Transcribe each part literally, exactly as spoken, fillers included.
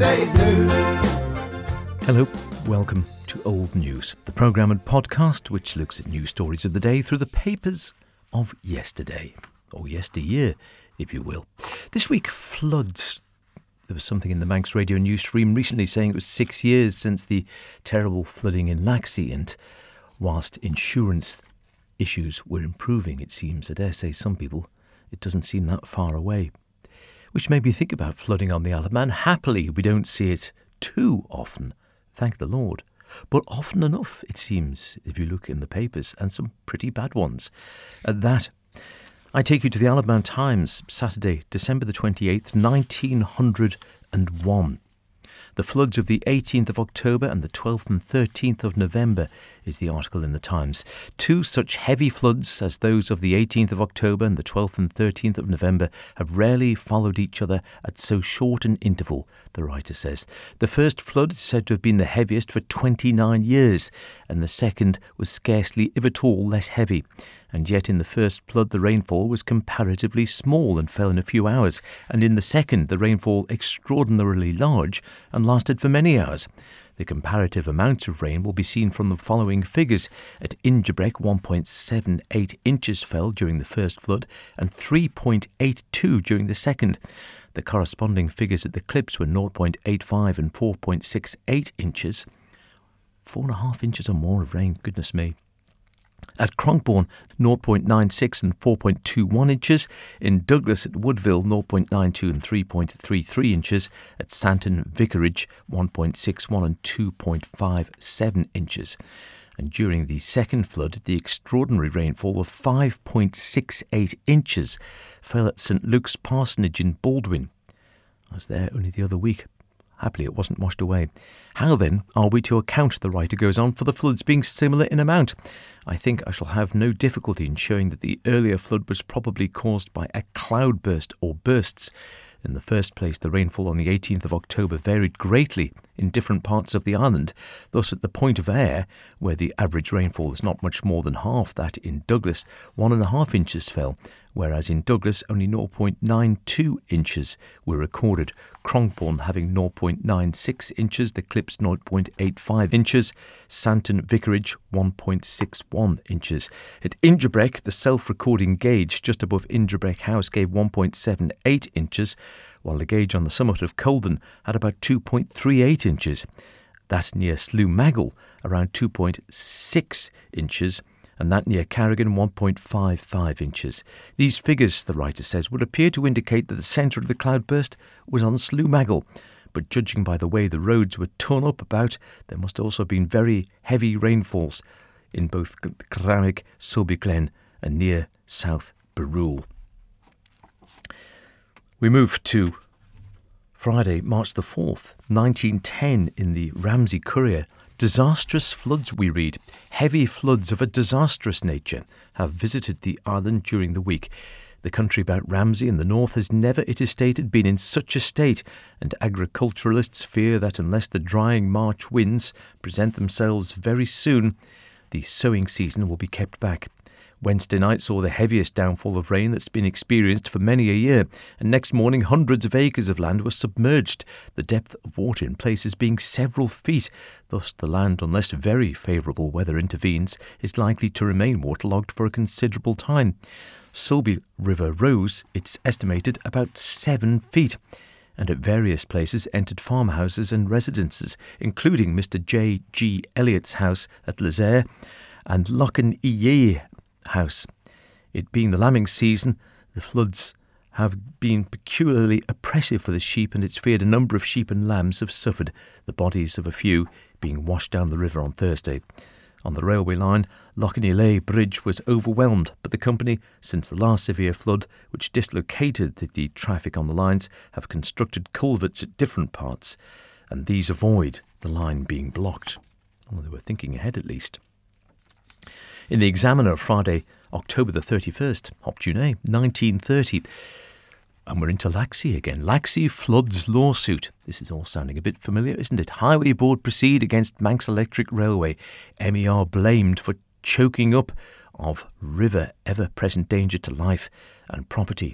yesterday's news. Hello, welcome to Old News, the programme and podcast which looks at news stories of the day through the papers of yesterday, or yesteryear, if you will. This week, floods. There was something in the Manx radio news stream recently saying it was six years since the terrible flooding in Laxey, and whilst insurance issues were improving, it seems, I dare say some people, it doesn't seem that far away. Which made me think about flooding on the Isle of Man. Happily, we don't see it too often, thank the Lord. But often enough, it seems, if you look in the papers, and some pretty bad ones. At that, I take you to the Isle of Man Times, Saturday, December the twenty-eighth, nineteen hundred one. The floods of the eighteenth of October and the twelfth and thirteenth of November is the article in the Times. Two such heavy floods as those of the eighteenth of October and the twelfth and thirteenth of November have rarely followed each other at so short an interval, the writer says. The first flood is said to have been the heaviest for twenty-nine years, and the second was scarcely, if at all, less heavy. And yet in the first flood the rainfall was comparatively small and fell in a few hours, and in the second the rainfall extraordinarily large and lasted for many hours. The comparative amounts of rain will be seen from the following figures. At Inverbrek, one point seven eight inches fell during the first flood and three point eight two during the second. The corresponding figures at the Clips were zero point eight five and four point six eight inches. Four and a half inches or more of rain, goodness me. At Cronkbourne, zero point nine six and four point two one inches. In Douglas at Woodville, zero point nine two and three point three three inches. At Santon Vicarage, one point six one and two point five seven inches. And during the second flood, the extraordinary rainfall of five point six eight inches fell at St Luke's Parsonage in Baldwin. I was there only the other week. Happily, it wasn't washed away. How, then, are we to account, the writer goes on, for the floods being similar in amount? I think I shall have no difficulty in showing that the earlier flood was probably caused by a cloudburst or bursts. In the first place, the rainfall on the eighteenth of October varied greatly in different parts of the island. Thus, at the Point of Ayre, where the average rainfall is not much more than half that in Douglas, one and a half inches fell, whereas in Douglas only zero point nine two inches were recorded. Cronkbourne having zero point nine six inches, the Clips zero point eight five inches, Santon Vicarage one point six one inches. At Inverbrek, the self-recording gauge just above Inverbrek House gave one point seven eight inches, while the gauge on the summit of Colden had about two point three eight inches. That near Slue Maggle around two point six inches, and that near Carrigan one point five five inches. These figures, the writer says, would appear to indicate that the centre of the cloudburst was on Slue Maggle, but judging by the way the roads were torn up about, there must also have been very heavy rainfalls in both Cranwick, Sobiglen and near South Barule. We move to Friday, March the fourth, nineteen ten, in the Ramsey Courier. Disastrous floods, we read. Heavy floods of a disastrous nature have visited the island during the week. The country about Ramsey in the north has never, it is stated, been in such a state, and agriculturalists fear that unless the drying March winds present themselves very soon, the sowing season will be kept back. Wednesday night saw the heaviest downfall of rain that's been experienced for many a year, and next morning hundreds of acres of land were submerged, the depth of water in places being several feet. Thus the land, unless very favourable weather intervenes, is likely to remain waterlogged for a considerable time. Sulby River rose, it's estimated, about seven feet, and at various places entered farmhouses and residences, including Mister J G Elliott's house at Lazaire and Lochen Iye House. It being the lambing season, the floods have been peculiarly oppressive for the sheep, and it's feared a number of sheep and lambs have suffered, the bodies of a few being washed down the river on Thursday. On the railway line, Loughnillay Bridge was overwhelmed, but the company, since the last severe flood, which dislocated the, the traffic on the lines, have constructed culverts at different parts, and these avoid the line being blocked. Well, they were thinking ahead at least. In the Examiner, Friday, October the thirty-first, Optune, nineteen thirty. And we're into Laxey again. Laxey floods lawsuit. This is all sounding a bit familiar, isn't it? Highway Board proceed against Manx Electric Railway. M E R blamed for choking up of river, ever-present danger to life and property.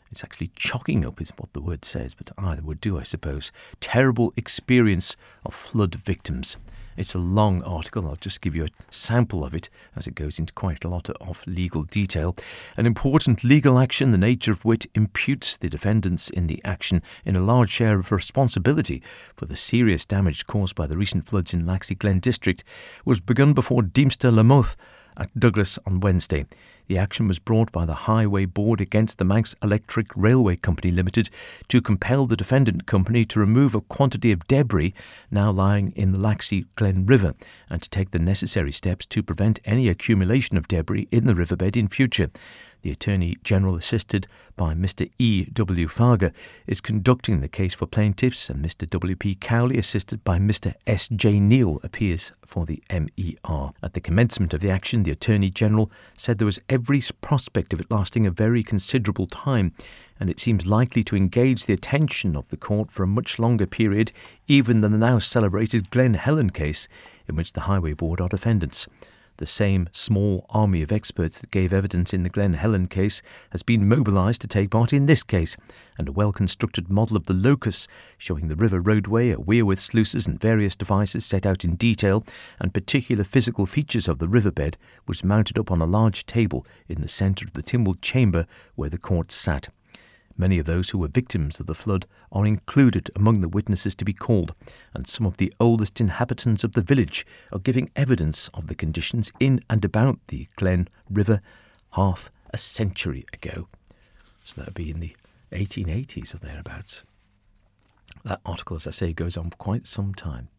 It's actually chocking up is what the word says, but either would do, I suppose. Terrible experience of flood victims. It's a long article. I'll just give you a sample of it as it goes into quite a lot of legal detail. An important legal action, the nature of which imputes the defendants in the action in a large share of responsibility for the serious damage caused by the recent floods in Laxey Glen district, was begun before Deemster Lamothe at Douglas on Wednesday. The action was brought by the Highway Board against the Manx Electric Railway Company Limited to compel the defendant company to remove a quantity of debris now lying in the Laxey Glen River and to take the necessary steps to prevent any accumulation of debris in the riverbed in future. The Attorney General, assisted by Mister E W Farger, is conducting the case for plaintiffs, and Mister W P Cowley, assisted by Mister S J Neal, appears for the M E R. At the commencement of the action, the Attorney General said there was every prospect of it lasting a very considerable time, and it seems likely to engage the attention of the court for a much longer period even than the now celebrated Glen Helen case, in which the Highway Board are defendants. The same small army of experts that gave evidence in the Glen Helen case has been mobilised to take part in this case, and a well-constructed model of the locus showing the river roadway, a weir with sluices and various devices set out in detail, and particular physical features of the riverbed was mounted up on a large table in the centre of the Tynwald chamber where the court sat. Many of those who were victims of the flood are included among the witnesses to be called, and some of the oldest inhabitants of the village are giving evidence of the conditions in and about the Glen River half a century ago. So that would be in the eighteen eighties or thereabouts. That article, as I say, goes on for quite some time.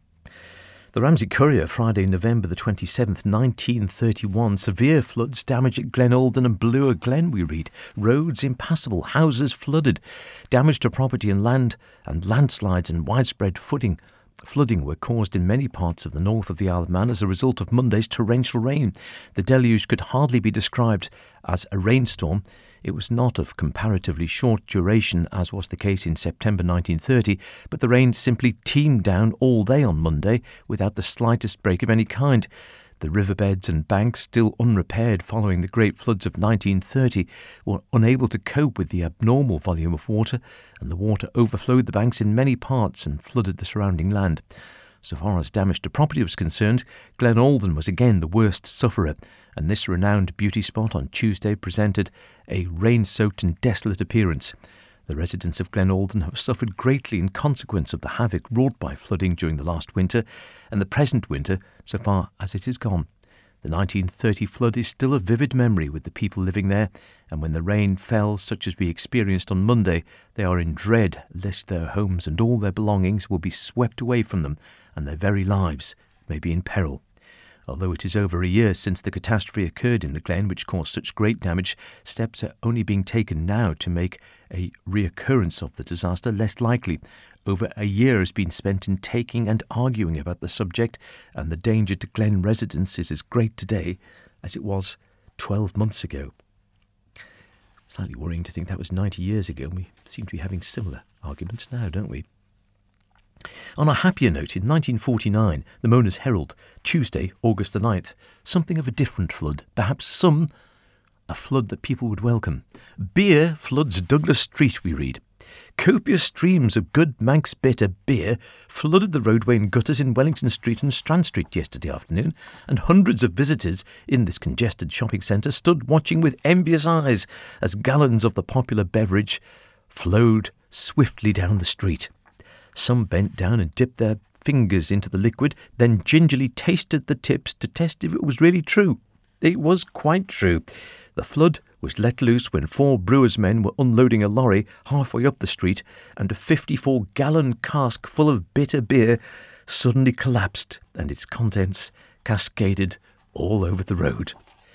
The Ramsey Courier, Friday, November the twenty-seventh, nineteen thirty-one. Severe floods damage at Glen Alden and Blua Glen, we read. Roads impassable, houses flooded. Damage to property and land, and landslides and widespread flooding. Flooding were caused in many parts of the north of the Isle of Man as a result of Monday's torrential rain. The deluge could hardly be described as a rainstorm. It was not of comparatively short duration, as was the case in September nineteen thirty, but the rain simply teemed down all day on Monday without the slightest break of any kind. The riverbeds and banks, still unrepaired following the great floods of nineteen thirty, were unable to cope with the abnormal volume of water, and the water overflowed the banks in many parts and flooded the surrounding land. So far as damage to property was concerned, Glen Alden was again the worst sufferer, and this renowned beauty spot on Tuesday presented a rain-soaked and desolate appearance. The residents of Glen Alden have suffered greatly in consequence of the havoc wrought by flooding during the last winter and the present winter so far as it is gone. The nineteen thirty flood is still a vivid memory with the people living there, and when the rain fell such as we experienced on Monday, they are in dread lest their homes and all their belongings will be swept away from them and their very lives may be in peril. Although it is over a year since the catastrophe occurred in the Glen which caused such great damage, steps are only being taken now to make a reoccurrence of the disaster less likely. Over a year has been spent in taking and arguing about the subject, and the danger to Glen residents is as great today as it was twelve months ago. Slightly worrying to think that was ninety years ago, and we seem to be having similar arguments now, don't we? On a happier note, in nineteen forty-nine, the Mona's Herald, Tuesday, August the ninth, something of a different flood, perhaps some, a flood that people would welcome. Beer floods Douglas Street, we read. Copious streams of good Manx bitter beer flooded the roadway and gutters in Wellington Street and Strand Street yesterday afternoon, and hundreds of visitors in this congested shopping centre stood watching with envious eyes as gallons of the popular beverage flowed swiftly down the street. Some bent down and dipped their fingers into the liquid, then gingerly tasted the tips to test if it was really true. It was quite true. The flood was let loose when four brewers' men were unloading a lorry halfway up the street, and a fifty-four gallon cask full of bitter beer suddenly collapsed, and its contents cascaded all over the road.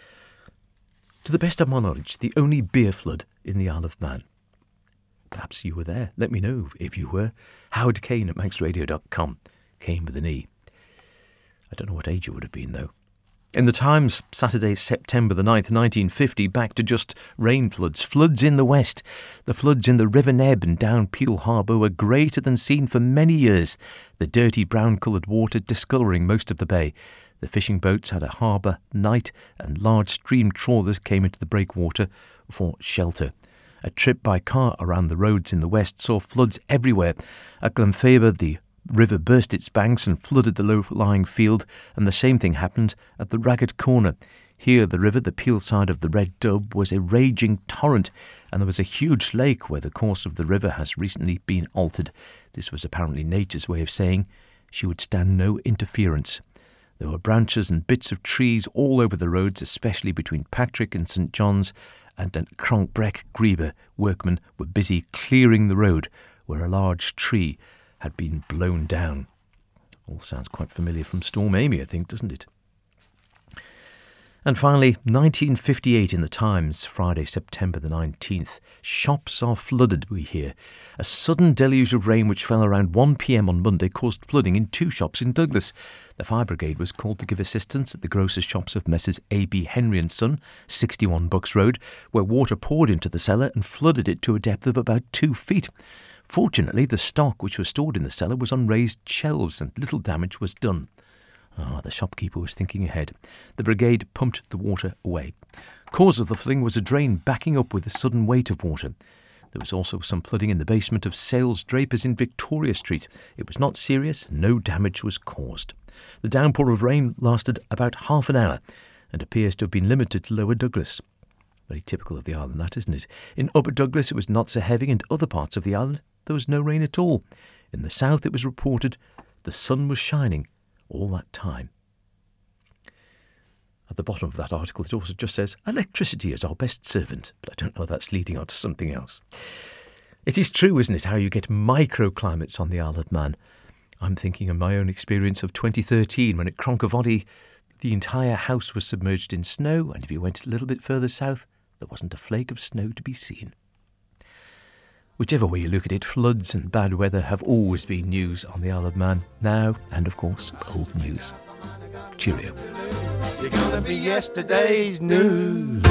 To the best of my knowledge, the only beer flood in the Isle of Man. Perhaps you were there. Let me know if you were. Howard Kane at manx radio dot com. Kane with an E. I don't know what age you would have been, though. In the Times, Saturday, September the ninth, nineteen fifty, back to just rain floods. Floods in the west. The floods in the River Neb and down Peel Harbour were greater than seen for many years, the dirty brown-coloured water discolouring most of the bay. The fishing boats had a harbour night, and large stream trawlers came into the breakwater for shelter. A trip by car around the roads in the west saw floods everywhere. At Glenfaber, the river burst its banks and flooded the low-lying field, and the same thing happened at the Ragged Corner. Here, the river, the Peel side of the Red Dub, was a raging torrent, and there was a huge lake where the course of the river has recently been altered. This was apparently nature's way of saying she would stand no interference. There were branches and bits of trees all over the roads, especially between Patrick and St John's, and at Cronkbreck, Grebe, workmen were busy clearing the road where a large tree had been blown down. All sounds quite familiar from Storm Amy, I think, doesn't it? And finally, nineteen fifty-eight in the Times, Friday, September the nineteenth. Shops are flooded, we hear. A sudden deluge of rain which fell around one p.m. on Monday caused flooding in two shops in Douglas. The fire brigade was called to give assistance at the grocer's shops of Messrs A B Henry and Son, sixty-one Bucks Road, where water poured into the cellar and flooded it to a depth of about two feet. Fortunately, the stock which was stored in the cellar was on raised shelves and little damage was done. Ah, the shopkeeper was thinking ahead. The brigade pumped the water away. Cause of the flooding was a drain backing up with a sudden weight of water. There was also some flooding in the basement of Sales Drapers in Victoria Street. It was not serious, no damage was caused. The downpour of rain lasted about half an hour and appears to have been limited to Lower Douglas. Very typical of the island, that, isn't it? In Upper Douglas it was not so heavy, and other parts of the island there was no rain at all. In the south it was reported the sun was shining all that time. At the bottom of that article it also just says, electricity is our best servant, but I don't know if that's leading on to something else. It is true, isn't it, how you get microclimates on the Isle of Man. I'm thinking of my own experience of twenty thirteen when at Cronkavoddy the entire house was submerged in snow, and if you went a little bit further south there wasn't a flake of snow to be seen. Whichever way you look at it, floods and bad weather have always been news on the Isle of Man, now and of course old news. Cheerio. You're gonna be yesterday's news.